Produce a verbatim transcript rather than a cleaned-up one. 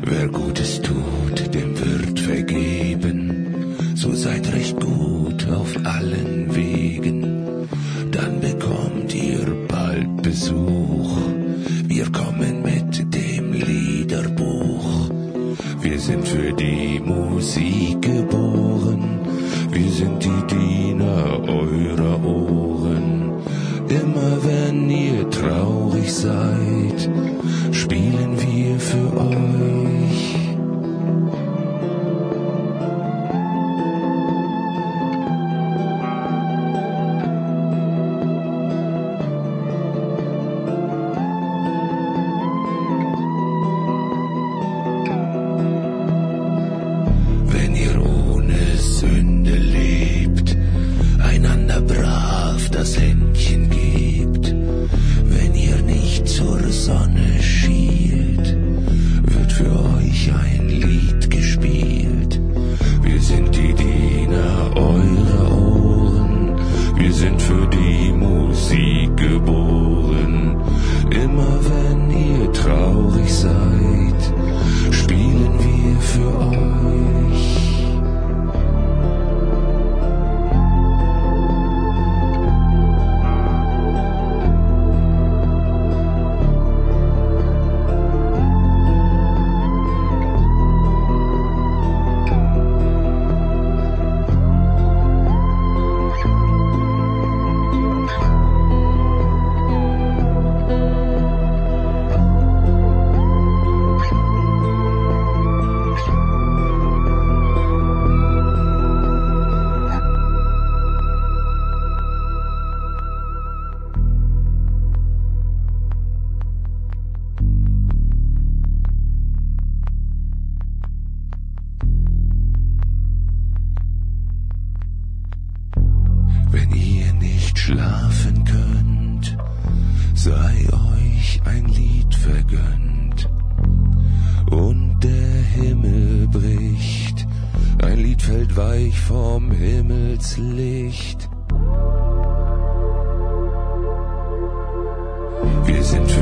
Wer Gutes tut, dem wird vergeben, so seid recht gut auf allen Wegen, dann bekommt ihr bald Besuch. Wir kommen mit dem Liederbuch. Wir sind für die Musik geboren, wir sind die Diener eurer Ohren. Immer wenn ihr traurig seid, spielen wir für euch. Wenn ihr ohne Sünde lebt, einander brav das Händchen gebt, wenn ihr nicht zur Sonne schielt, wird für euch ein Lied gespielt. Wir sind die Diener eurer Ohren, wir sind für die Musik geboren. Immer wenn ihr traurig seid, spielen wir für euch. Wenn ihr nicht schlafen könnt, sei euch ein Lied vergönnt. Und der Himmel bricht, ein Lied fällt weich vom Himmelslicht. Wir sind